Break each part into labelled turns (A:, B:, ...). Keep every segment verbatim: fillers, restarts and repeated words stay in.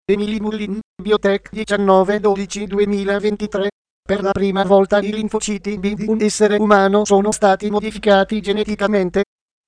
A: Emily Mullin, Biotech diciannove dodici duemilaventitré. Per la prima volta i linfociti B di un essere umano sono stati modificati geneticamente.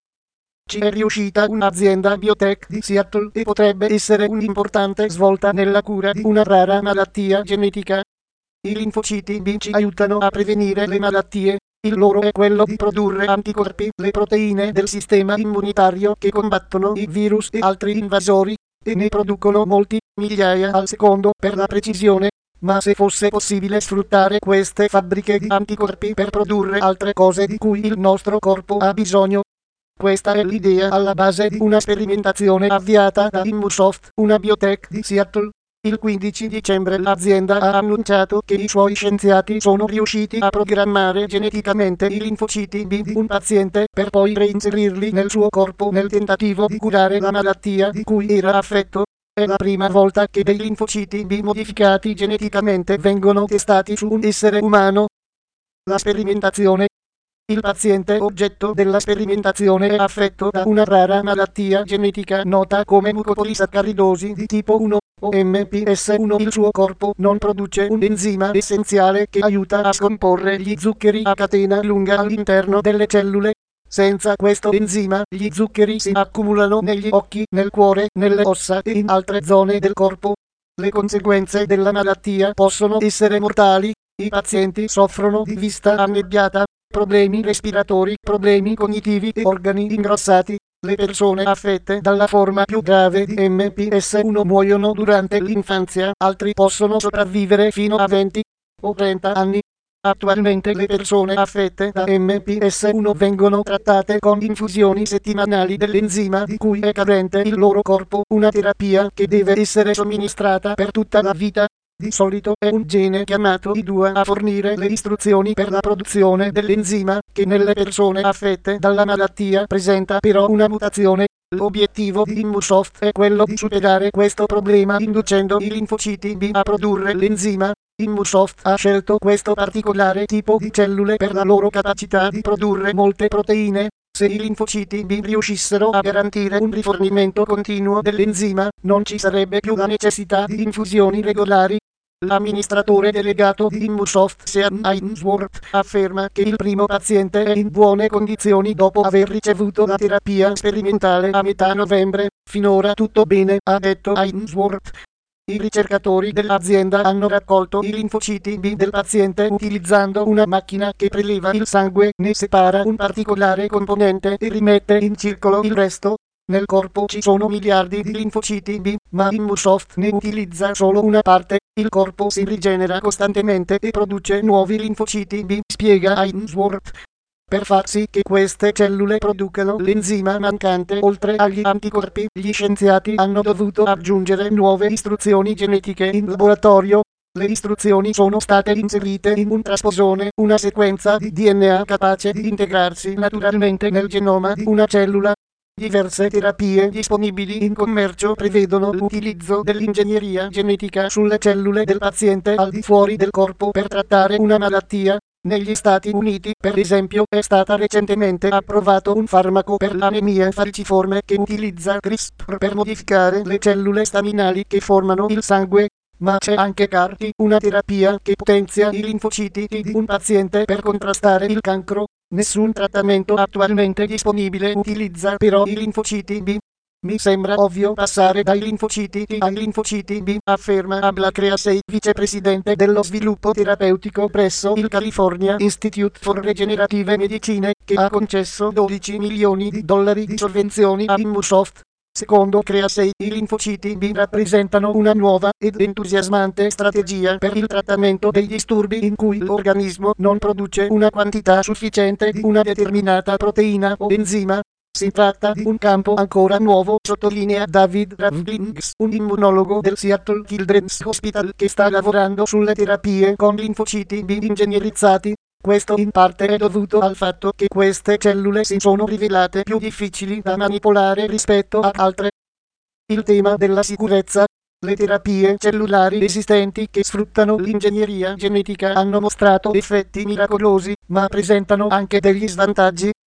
A: Ci è riuscita un'azienda biotech di Seattle e potrebbe essere un'importante svolta nella cura di una rara malattia genetica. I linfociti B ci aiutano a prevenire le malattie. Il loro è quello di produrre anticorpi, le proteine del sistema immunitario che combattono i virus e altri invasori, e ne producono molti, migliaia al secondo per la precisione. Ma se fosse possibile sfruttare queste fabbriche di anticorpi per produrre altre cose di cui il nostro corpo ha bisogno? Questa è l'idea alla base di una sperimentazione avviata da Immusoft, una biotech di Seattle. Il quindici dicembre l'azienda ha annunciato che i suoi scienziati sono riusciti a programmare geneticamente i linfociti B di un paziente per poi reinserirli nel suo corpo nel tentativo di curare la malattia di cui era affetto. È la prima volta che dei linfociti B modificati geneticamente vengono testati su un essere umano. La sperimentazione. Il paziente oggetto della sperimentazione è affetto da una rara malattia genetica nota come mucopolisaccharidosi di tipo uno, o M P S uno. Il suo corpo non produce un enzima essenziale che aiuta a scomporre gli zuccheri a catena lunga all'interno delle cellule. Senza questo enzima, gli zuccheri si accumulano negli occhi, nel cuore, nelle ossa e in altre zone del corpo. Le conseguenze della malattia possono essere mortali. I pazienti soffrono di vista annebbiata, problemi respiratori, problemi cognitivi e organi ingrossati. Le persone affette dalla forma più grave di M P S uno muoiono durante l'infanzia, altri possono sopravvivere fino a venti o trenta anni. Attualmente le persone affette da M P S uno vengono trattate con infusioni settimanali dell'enzima di cui è carente il loro corpo, una terapia che deve essere somministrata per tutta la vita. Di solito è un gene chiamato I due a fornire le istruzioni per la produzione dell'enzima, che nelle persone affette dalla malattia presenta però una mutazione. L'obiettivo di Immusoft è quello di superare questo problema inducendo i linfociti B a produrre l'enzima. Immusoft ha scelto questo particolare tipo di cellule per la loro capacità di produrre molte proteine. Se i linfociti B riuscissero a garantire un rifornimento continuo dell'enzima, non ci sarebbe più la necessità di infusioni regolari. L'amministratore delegato di Immusoft, Sean Ainsworth, afferma che il primo paziente è in buone condizioni dopo aver ricevuto la terapia sperimentale a metà novembre. Finora tutto bene, ha detto Ainsworth. I ricercatori dell'azienda hanno raccolto i linfociti B del paziente utilizzando una macchina che preleva il sangue, ne separa un particolare componente e rimette in circolo il resto. Nel corpo ci sono miliardi di linfociti B, ma Immusoft ne utilizza solo una parte. Il corpo si rigenera costantemente e produce nuovi linfociti B, spiega Ainsworth. Per far sì che queste cellule producano l'enzima mancante oltre agli anticorpi, gli scienziati hanno dovuto aggiungere nuove istruzioni genetiche in laboratorio. Le istruzioni sono state inserite in un trasposone, una sequenza di D N A capace di integrarsi naturalmente nel genoma di una cellula. Diverse terapie disponibili in commercio prevedono l'utilizzo dell'ingegneria genetica sulle cellule del paziente al di fuori del corpo per trattare una malattia. Negli Stati Uniti, per esempio, è stata recentemente approvato un farmaco per l'anemia falciforme che utilizza CRISPR per modificare le cellule staminali che formano il sangue. Ma c'è anche C A R T, una terapia che potenzia i linfociti T di un paziente per contrastare il cancro. Nessun trattamento attualmente disponibile utilizza però i linfociti B. Mi sembra ovvio passare dai linfociti T ai linfociti B, afferma Abla Creasey, vicepresidente dello sviluppo terapeutico presso il California Institute for Regenerative Medicine, che ha concesso dodici milioni di dollari di sovvenzioni a Immusoft. Secondo Creasey, i linfociti B rappresentano una nuova ed entusiasmante strategia per il trattamento dei disturbi in cui l'organismo non produce una quantità sufficiente di una determinata proteina o enzima. Si tratta di un campo ancora nuovo, sottolinea David Ravlings, un immunologo del Seattle Children's Hospital che sta lavorando sulle terapie con linfociti B ingegnerizzati. Questo in parte è dovuto al fatto che queste cellule si sono rivelate più difficili da manipolare rispetto ad altre. Il tema della sicurezza. Le terapie cellulari esistenti che sfruttano l'ingegneria genetica hanno mostrato effetti miracolosi, ma presentano anche degli svantaggi.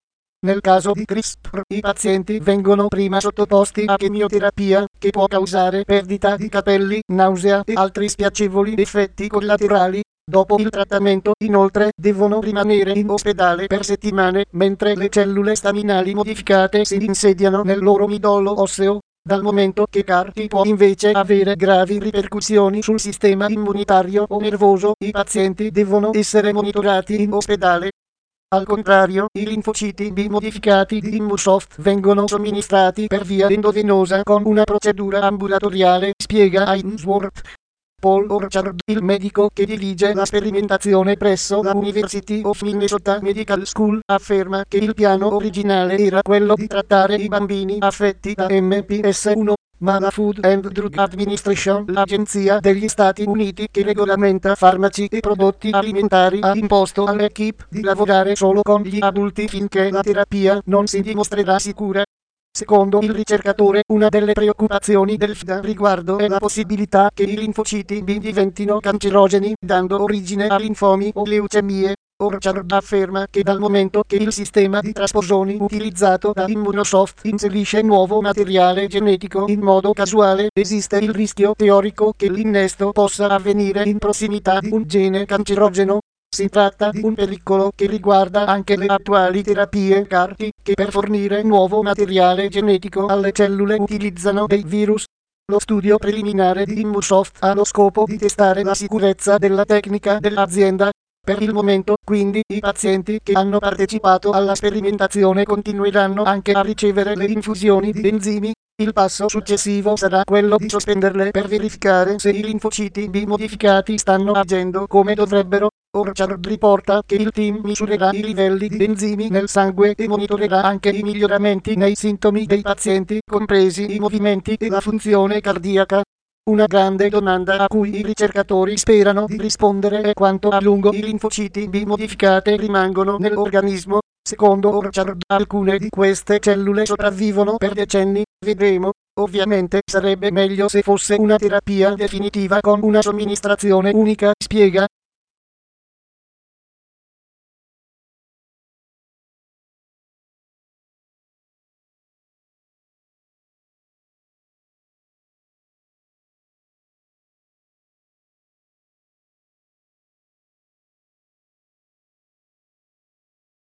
A: Nel caso di CRISPR, i pazienti vengono prima sottoposti a chemioterapia, che può causare perdita di capelli, nausea e altri spiacevoli effetti collaterali. Dopo il trattamento, inoltre, devono rimanere in ospedale per settimane, mentre le cellule staminali modificate si insediano nel loro midollo osseo. Dal momento che C A R T può invece avere gravi ripercussioni sul sistema immunitario o nervoso, i pazienti devono essere monitorati in ospedale. Al contrario, i linfociti B modificati di Immusoft vengono somministrati per via endovenosa con una procedura ambulatoriale, spiega Ainsworth. Paul Orchard, il medico che dirige la sperimentazione presso la University of Minnesota Medical School, afferma che il piano originale era quello di trattare i bambini affetti da M P S uno, ma la Food and Drug Administration, l'agenzia degli Stati Uniti che regolamenta farmaci e prodotti alimentari, ha imposto all'equipe di lavorare solo con gli adulti finché la terapia non si dimostrerà sicura. Secondo il ricercatore, una delle preoccupazioni del F D A riguardo è la possibilità che i linfociti B diventino cancerogeni, dando origine a linfomi o leucemie. Orchard afferma che dal momento che il sistema di trasposioni utilizzato da Immunosoft inserisce nuovo materiale genetico in modo casuale, esiste il rischio teorico che l'innesto possa avvenire in prossimità di un gene cancerogeno. Si tratta di un pericolo che riguarda anche le attuali terapie C A R T, che per fornire nuovo materiale genetico alle cellule utilizzano dei virus. Lo studio preliminare di Immusoft ha lo scopo di testare la sicurezza della tecnica dell'azienda. Per il momento, quindi, i pazienti che hanno partecipato alla sperimentazione continueranno anche a ricevere le infusioni di enzimi. Il passo successivo sarà quello di sospenderle per verificare se i linfociti B modificati stanno agendo come dovrebbero. Orchard riporta che il team misurerà i livelli di enzimi nel sangue e monitorerà anche i miglioramenti nei sintomi dei pazienti, compresi i movimenti e la funzione cardiaca. Una grande domanda a cui i ricercatori sperano di rispondere è quanto a lungo i linfociti B modificate rimangono nell'organismo. Secondo Orchard, alcune di queste cellule sopravvivono per decenni, vedremo. Ovviamente sarebbe meglio se fosse una terapia definitiva con una somministrazione unica, spiega.